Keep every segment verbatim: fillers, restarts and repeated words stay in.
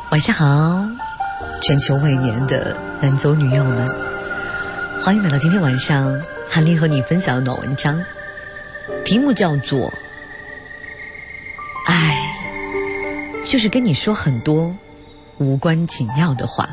晚上好，全球未眠的男左女右们，欢迎来到今天晚上韩林和你分享的暖文章，题目叫做爱就是跟你说很多无关紧要的话。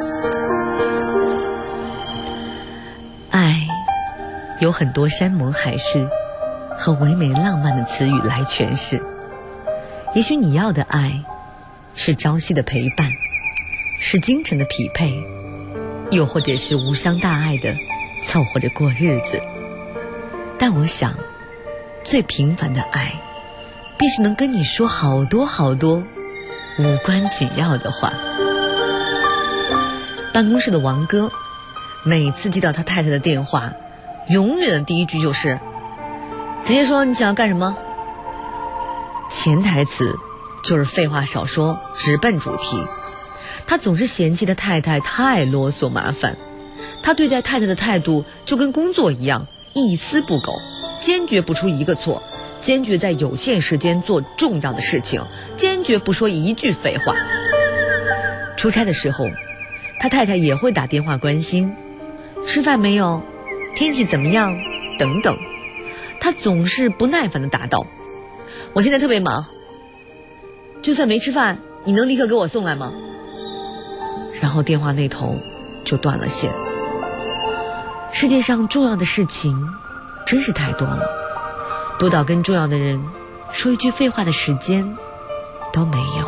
爱有很多山盟海誓和唯美浪漫的词语来诠释，也许你要的爱是朝夕的陪伴，是精神的匹配，又或者是无伤大碍的凑合着过日子。但我想最平凡的爱便是能跟你说好多好多无关紧要的话。办公室的王哥每次接到他太太的电话，永远的第一句就是直接说你想要干什么。潜台词就是废话少说，直奔主题。他总是嫌弃他太太太啰嗦麻烦，他对待太太的态度就跟工作一样，一丝不苟，坚决不出一个错，坚决在有限时间做重要的事情，坚决不说一句废话。出差的时候，他太太也会打电话关心吃饭没有，天气怎么样等等。他总是不耐烦地答道，我现在特别忙，就算没吃饭你能立刻给我送来吗？然后电话那头就断了线。世界上重要的事情真是太多了，多到跟重要的人说一句废话的时间都没有。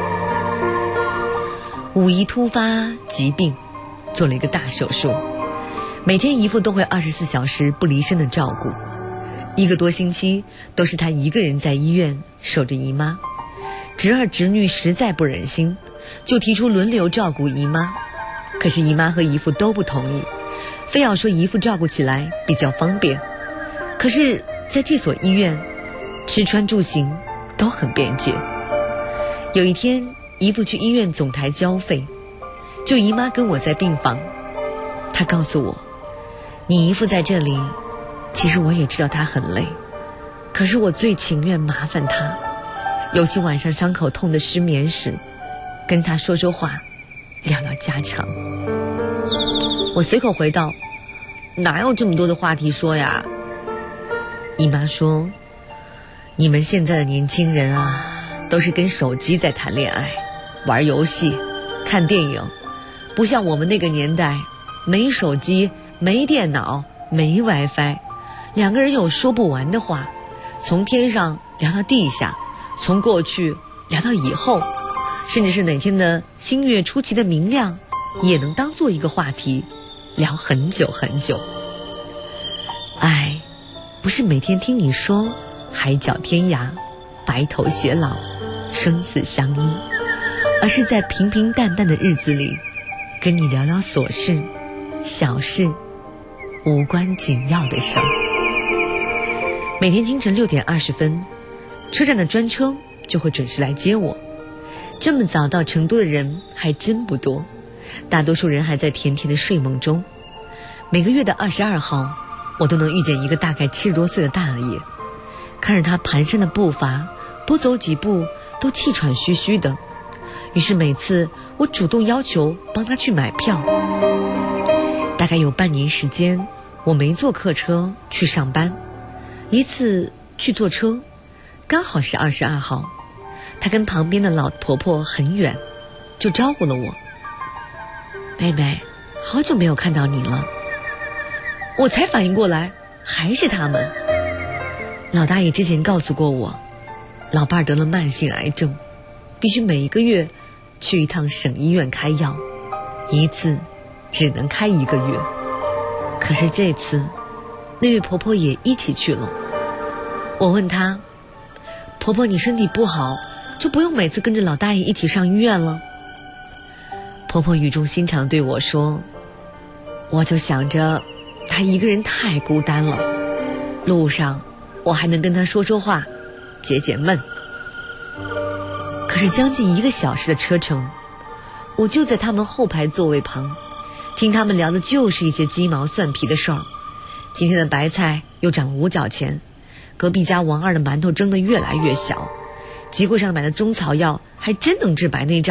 五姨突发疾病，做了一个大手术，每天姨父都会二十四小时不离身的照顾，一个多星期都是他一个人在医院守着姨妈。侄儿侄女实在不忍心，就提出轮流照顾姨妈，可是姨妈和姨父都不同意，非要说姨父照顾起来比较方便。可是在这所医院，吃穿住行都很便捷。有一天姨父去医院总台交费，就姨妈跟我在病房，他告诉我，你姨父在这里，其实我也知道他很累，可是我最情愿麻烦他，尤其晚上伤口痛的失眠时，跟他说说话，聊聊家常。我随口回道，哪有这么多的话题说呀？姨妈说，你们现在的年轻人啊，都是跟手机在谈恋爱，玩游戏，看电影，不像我们那个年代，没手机，没电脑，没 WiFi， 两个人有说不完的话，从天上聊到地下，从过去聊到以后，甚至是哪天的新月出奇的明亮，也能当做一个话题聊很久很久。爱不是每天听你说海角天涯，白头偕老，生死相依，而是在平平淡淡的日子里跟你聊聊琐事小事，无关紧要的事儿。每天清晨六点二十分，车站的专车就会准时来接我。这么早到成都的人还真不多，大多数人还在甜甜的睡梦中。每个月的二十二号，我都能遇见一个大概七十多岁的大爷，看着他蹒跚的步伐，多走几步都气喘吁吁的。于是每次我主动要求帮他去买票。大概有半年时间，我没坐客车去上班，一次去坐车，刚好是二十二号，他跟旁边的老婆婆很远，就招呼了我，妹妹，好久没有看到你了。我才反应过来，还是他们。老大爷之前告诉过我，老伴儿得了慢性癌症，必须每一个月去一趟省医院开药，一次只能开一个月。可是这次那位婆婆也一起去了。我问她，婆婆你身体不好，就不用每次跟着老大爷一起上医院了。婆婆语重心长对我说，我就想着她一个人太孤单了，路上我还能跟她说说话，解解闷。可是将近一个小时的车程，我就在他们后排座位旁，听他们聊的就是一些鸡毛蒜皮的事儿。今天的白菜又涨了五角钱，隔壁家王二的馒头蒸得越来越小，集柜上买的中草药还真能治白内障，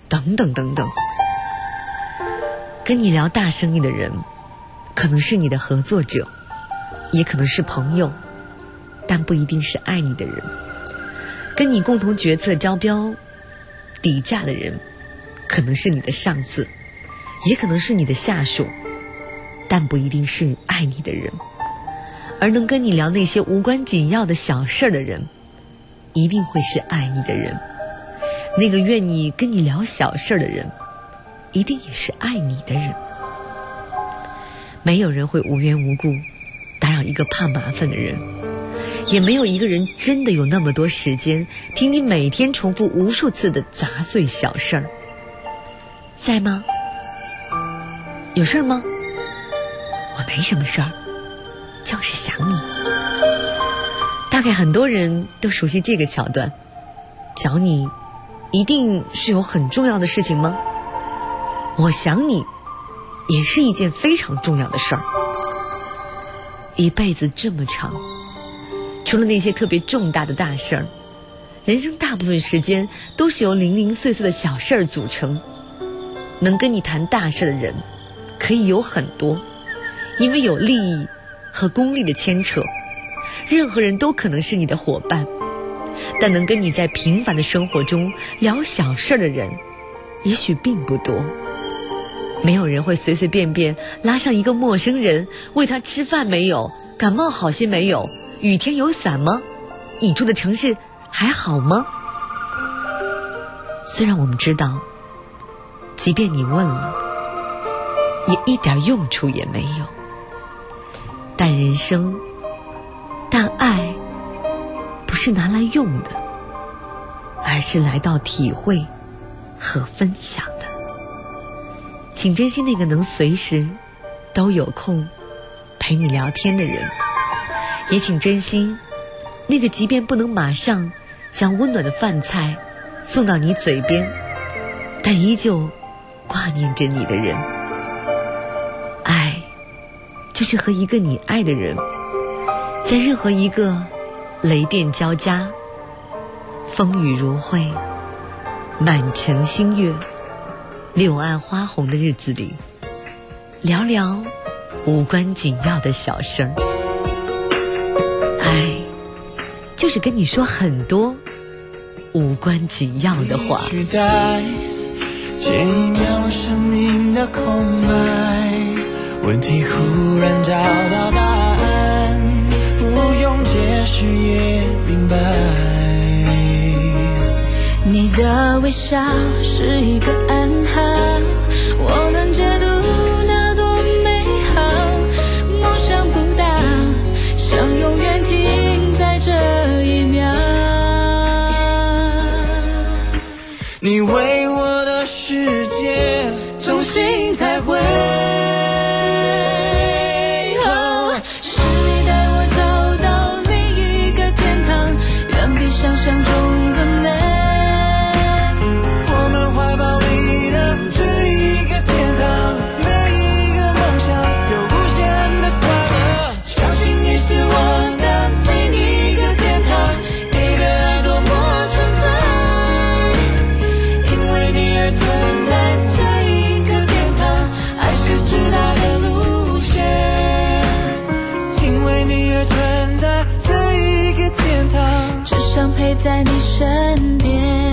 等等等等。跟你聊大生意的人，可能是你的合作者，也可能是朋友，但不一定是爱你的人。跟你共同决策招标底价的人，可能是你的上司，也可能是你的下属，但不一定是爱你的人。而能跟你聊那些无关紧要的小事的人，一定会是爱你的人。那个愿意跟你聊小事的人，一定也是爱你的人。没有人会无缘无故打扰一个怕麻烦的人，也没有一个人真的有那么多时间听你每天重复无数次的杂碎小事儿。在吗？有事儿吗？我没什么事儿，就是想你。大概很多人都熟悉这个桥段。想你一定是有很重要的事情吗？我想你也是一件非常重要的事儿。一辈子这么长，除了那些特别重大的大事儿，人生大部分时间都是由零零碎碎的小事儿组成。能跟你谈大事的人可以有很多，因为有利益和功利的牵扯，任何人都可能是你的伙伴。但能跟你在平凡的生活中聊小事的人也许并不多。没有人会随随便便拉上一个陌生人，问他吃饭没有，感冒好些没有，雨天有伞吗，你住的城市还好吗？虽然我们知道，即便你问了，也一点用处也没有。但人生，但爱不是拿来用的，而是来到体会和分享的。请珍惜那个能随时都有空陪你聊天的人，也请珍惜那个即便不能马上将温暖的饭菜送到你嘴边，但依旧挂念着你的人。爱就是和一个你爱的人，在任何一个雷电交加、风雨如晦、满城星月、柳暗花红的日子里，聊聊无关紧要的小事儿。爱就是跟你说很多无关紧要的话。 取代这一秒生命的空白，问题忽然找到答案，不用解释也明白。 你的微笑是一个暗号，我能解读那多美好。梦想不大，想永远停在这一秒。 你为我的世界重新彩绘， 哦，是你带我找到另一个天堂，远比想象中更美。 我们怀抱里的这一个天堂，每一个梦想有无限的快乐。 相信你是我的另一个天堂，你的爱多么纯粹，因为你而存在这一个天堂，爱是直达的路线， 因为你而存在这一个天堂， 只想陪在你身边。